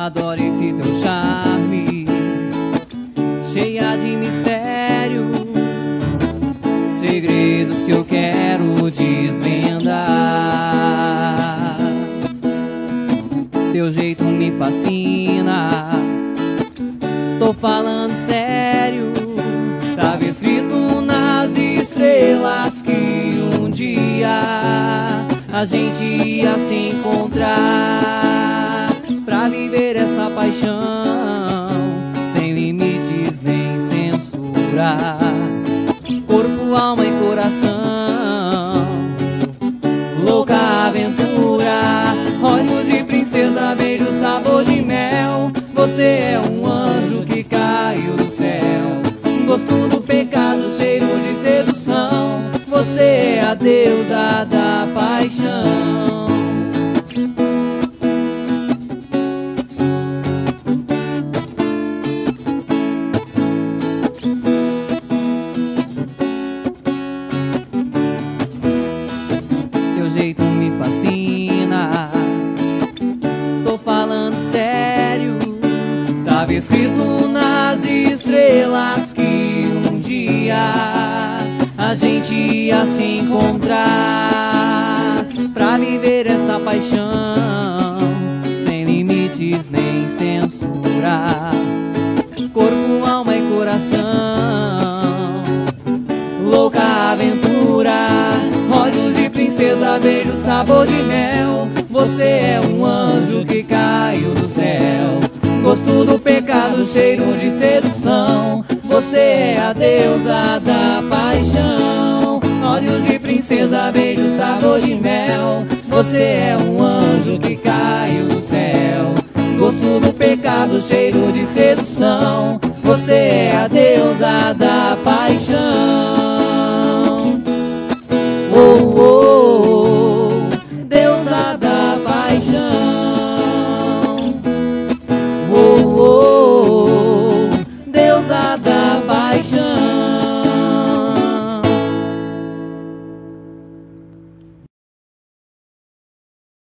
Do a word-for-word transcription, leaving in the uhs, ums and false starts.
adoro esse teu charme, cheia de mistério, segredos que eu quero desvendar. Teu jeito me fascina, tô falando sério. Tava escrito nas estrelas que um dia a gente ia se encontrar pra viver essa paixão sem limites nem censura. Corpo, alma e coração, louca aventura, olhos de princesa, beijo, sabor de mel. Você é um anjo que caiu do céu, gosto do pecado, cheiro de sedução. Você é a deusa da paixão. Teu jeito me fascina, tô falando sério. Tava escrito nas estrelas que um dia a gente ia se encontrar pra viver essa paixão sem limites nem censura. Corpo, alma e coração, louca aventura, olhos de princesa, beijo, sabor de mel. Você é um anjo que caiu do céu, gosto do pecado, cheiro de sedução. Você é a deusa da paixão, olhos de princesa, beijo, sabor de mel. Você é um anjo que caiu do céu, gosto do pecado, cheiro de sedução. Você é a deusa da paixão.